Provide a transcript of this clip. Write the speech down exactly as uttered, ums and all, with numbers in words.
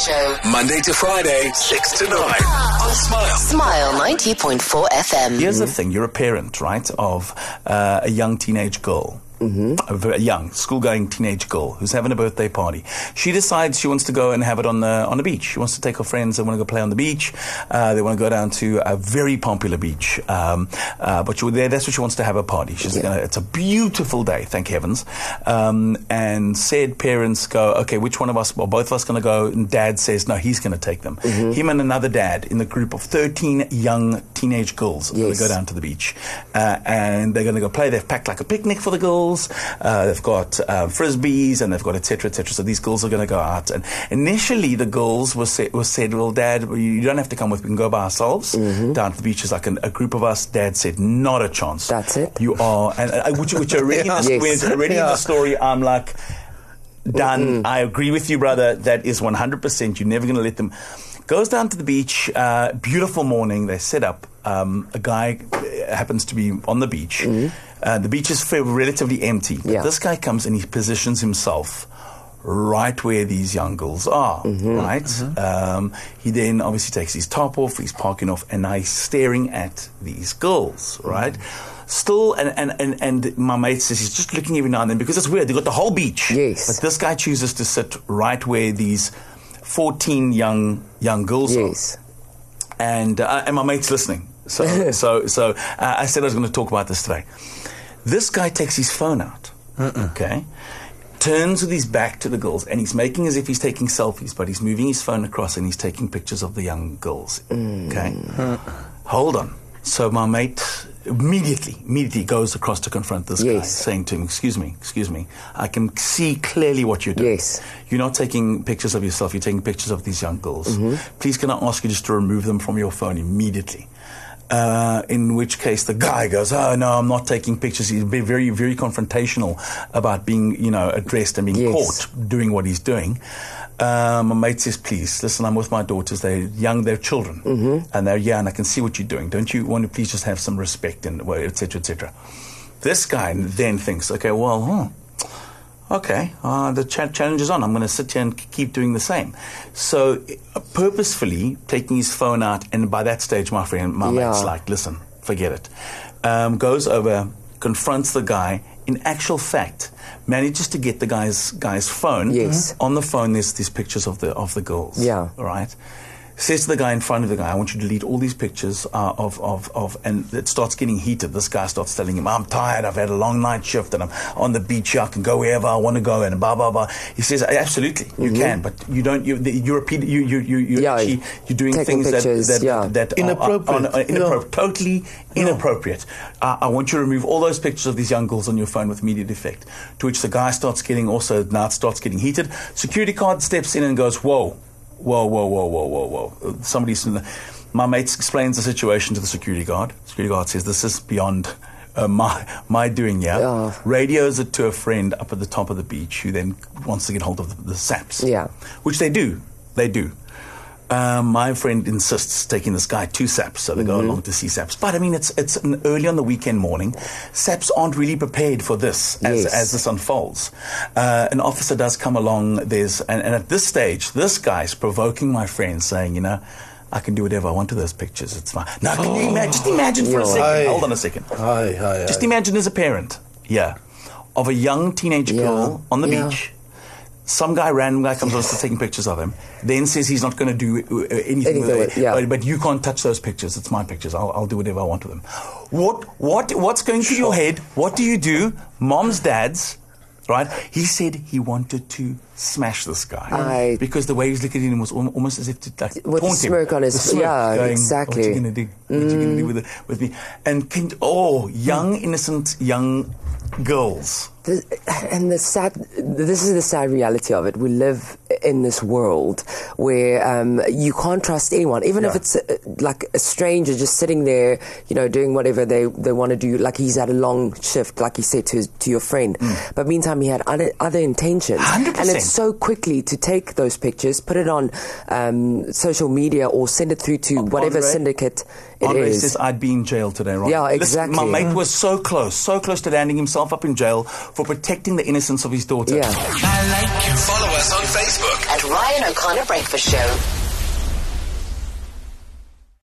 Show. Monday to Friday, six to nine on Smile. Smile ninety point four F M. Here's the thing. You're a parent, right, of uh, a young teenage girl. Mm-hmm. A very young, school-going teenage girl who's having a birthday party. She decides she wants to go and have it on the on the beach. She wants to take her friends. They want to go play on the beach. Uh, they want to go down to a very popular beach. Um, uh, but she, there, that's what she wants to have a party. She's yeah. gonna. It's a beautiful day, thank heavens. Um, and said parents go, okay, which one of us, well, both of us going to go? And Dad says, no, he's going to take them. Mm-hmm. Him and another dad in the group of thirteen young teenage girls are yes. going to go down to the beach. Uh, and they're going to go play. They've packed like a picnic for the girls. Uh, they've got uh, frisbees and they've got et cetera, et cetera. So these girls are going to go out. And initially, the girls were, sa- were said, well, Dad, you don't have to come with. We can go by ourselves mm-hmm. down to the beach. It's like an, a group of us. Dad said, not a chance. That's it. You are, and uh, which, which already, yeah. in, the, yes. already yeah. in the story, I'm like, done. Mm-hmm. I agree with you, brother. That is one hundred percent. You're never going to let them. Goes down to the beach. Uh, beautiful morning. They set up. Um, a guy happens to be on the beach. Mm-hmm. Uh, the beach is relatively empty. But yeah. this guy comes and he positions himself right where these young girls are, mm-hmm. right? Mm-hmm. Um, he then obviously takes his top off, he's parking off, and now he's staring at these girls, right? Mm-hmm. Still, and, and, and, and my mate says he's just looking every now and then because it's weird. They've got the whole beach. Yes. But this guy chooses to sit right where these fourteen young young girls yes. are. And, uh, and my mate's listening. So, so, so uh, I said I was going to talk about this today. This guy takes his phone out, Uh-uh. okay, turns with his back to the girls, and he's making as if he's taking selfies, but he's moving his phone across and he's taking pictures of the young girls, mm. okay? Uh-uh. Hold on. So my mate immediately, immediately goes across to confront this yes. guy, saying to him, excuse me, excuse me, I can see clearly what you're doing. Yes. You're not taking pictures of yourself, you're taking pictures of these young girls. Mm-hmm. Please can I ask you just to remove them from your phone immediately? Uh, in which case the guy goes, oh, no, I'm not taking pictures. He's very, very confrontational about being, you know, addressed and being yes. caught doing what he's doing. Um, my mate says, please, listen, I'm with my daughters. They're young, they're children. Mm-hmm. And they're young, and I can see what you're doing. Don't you want to please just have some respect and et cetera, et cetera. This guy then thinks, okay, well, huh. Okay, uh, the ch- challenge is on. I'm going to sit here and keep doing the same. So, uh, purposefully taking his phone out, and by that stage, my friend, my yeah. mate's like, listen, forget it. Um, goes over, confronts the guy. In actual fact, manages to get the guy's guy's phone. Yes. On the phone, there's these pictures of the of the girls. Yeah. All right. Says to the guy in front of the guy, I want you to delete all these pictures uh, of, of, of, and it starts getting heated. This guy starts telling him, I'm tired, I've had a long night shift, and I'm on the beach, I can go wherever I want to go, and blah, blah, blah. He says, absolutely, you mm-hmm. can, but you don't, you, the, you're, a, you, you, you, you yeah, actually, you're doing things pictures, that, that, yeah. that inappropriate. are, are, are inappropriate, yeah. totally inappropriate. Uh, I want you to remove all those pictures of these young girls on your phone with immediate effect. To which the guy starts getting also, now it starts getting heated. Security guard steps in and goes, whoa. Whoa, whoa, whoa, whoa, whoa, whoa. Somebody's... My mate explains the situation to the security guard. Security guard says, this is beyond uh, my my doing here. Yeah. Radios it to a friend up at the top of the beach who then wants to get hold of the, the saps. Yeah. Which they do. They do. Um, my friend insists taking this guy to SAPS, so they mm-hmm. go along to see SAPS. But I mean, it's it's an early on the weekend morning. SAPS aren't really prepared for this as, yes. as this unfolds. Uh, an officer does come along. There's and, and at this stage, this guy's provoking my friend, saying, you know, I can do whatever I want to those pictures. It's fine. Now, can oh. you imagine? Just imagine for a second. Aye. Hold on a second. Aye, aye, just aye. imagine as a parent, yeah, of a young teenage yeah. girl on the yeah. beach. Some guy, random guy, comes on to taking pictures of him, then says he's not going to do uh, anything, anything with it. Yeah. But, but you can't touch those pictures. It's my pictures. I'll, I'll do whatever I want with them. What, what, what's going through your head? What do you do? Mom's, dad's, right? He said he wanted to smash this guy I, because the way he was looking at him was al- almost as if to like, with taunt a smirk him. on his The smirk, yeah, going, exactly. What are you going to do? What are you going to do with, it, with me? And can, oh, young, innocent, young girls. The, and the sad, this is the sad reality of it. We live in this world where um, you can't trust anyone, even yeah. if it's uh, like a stranger just sitting there, you know, doing whatever they, they want to do. Like he's had a long shift, like he said to his, to your friend. Mm. But meantime, he had other, other intentions. one hundred percent. And it's so quickly to take those pictures, put it on um, social media or send it through to whatever Andre, syndicate it Andre is. says, I'd be in jail today, right? Yeah, exactly. Listen, my mate was so close, so close to landing himself up in jail for protecting the innocence of his daughter. Yeah. like you. Follow us on Facebook at Ryan O'Connor Breakfast Show.